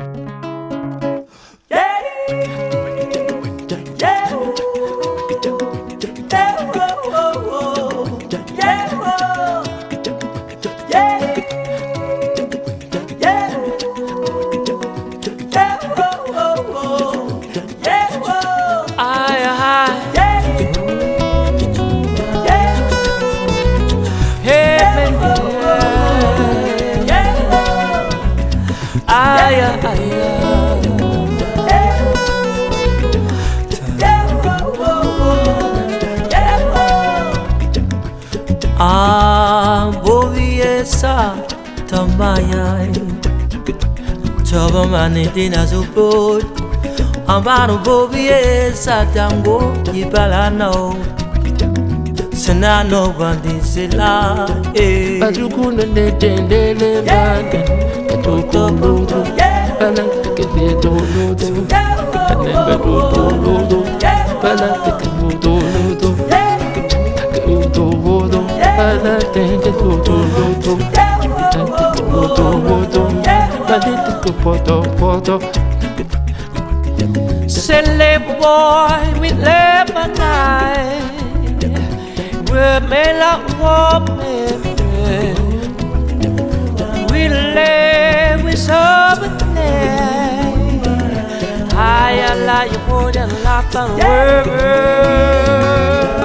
Boviesa tamaya Chavamani dina zupo Amaro boviesa tango Ibalano Senano vandisela Bazukuna ne tendele manga Katoko lodo Balaka de dolodo Kanemba dolodo Balaka lodo Lodo Bala tende lodo Silly boy, we live a night. We may not walk we live with something. I like you more than life and world.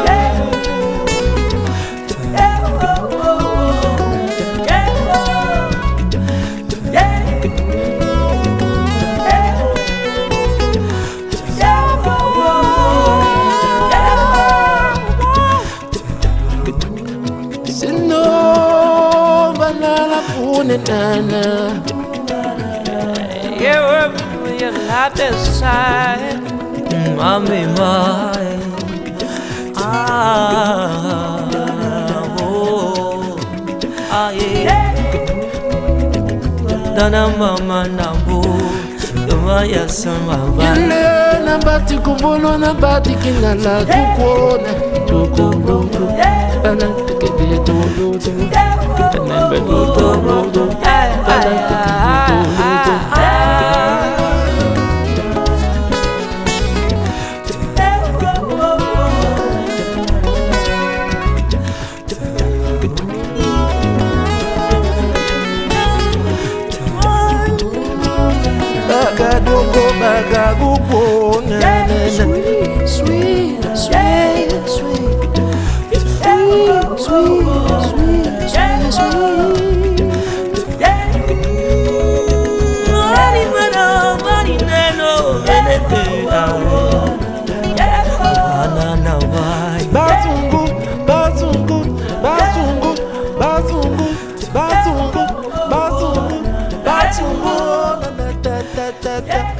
Nana, you're not the side, mommy, mine. Dana mama nambu, dumaya sama bana. Na bati kumbolo na bati kinala tukona, tukolo, bana tukede tolo, kanembe tolo. Bagagupo, sweet, sweet, sweet, sweet, sweet, sweet, sweet, sweet. Bazungu, bazungu, bazungu, bazungu, bazungu, bazungu, bazungu, bazungu.